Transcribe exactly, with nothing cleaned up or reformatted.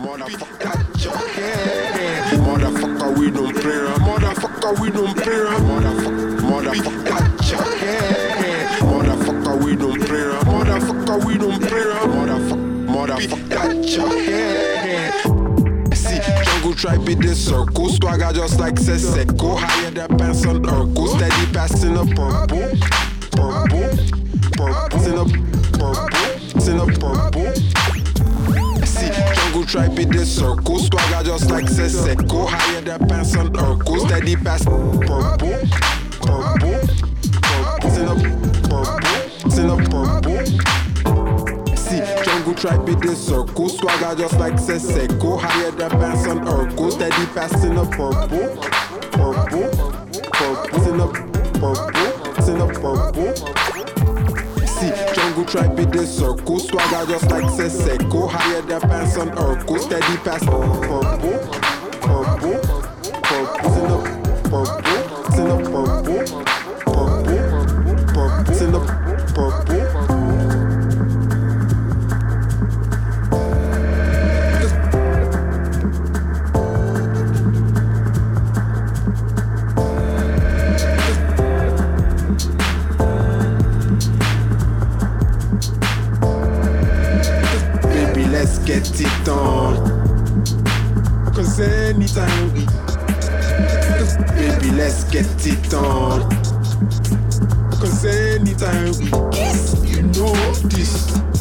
Motherfucker, yeah. Motherfucker, we don't play around. Motherfucker, we don't play around. Motherfucker, motherfucker, yeah. Motherfucker, we don't play around. Motherfucker, we don't play around. Motherfucker, motherfucker, yeah. See, jungle tribe in the circle. Swagger just like Seseko. Higher than pants on Urkel. Steady passing a purple. Purple. Purple. In a purple. In a purple. See, jungle tribe in the circle. Swagger just like Seseko. Higher than pants on Urkel. Steady pass. Purple. Purple. Purple. In a purple. In a purple. See, jungle tribe in the circle. Swagger just like Seseko. Higher than pants on Urkel. Steady pass in a purple. Purple. Purple. In a purple. In a purple. See, jungle tribe in the circle. Swagger just like Seseko. Higher than pants on Urkel. Steady pass. Purple. Purple. Purple. In a purple. In a purple. Purple. Purple. In a purple. Let's get it on. Cause anytime we Baby, let's get it on. Cause anytime we kiss, you know this.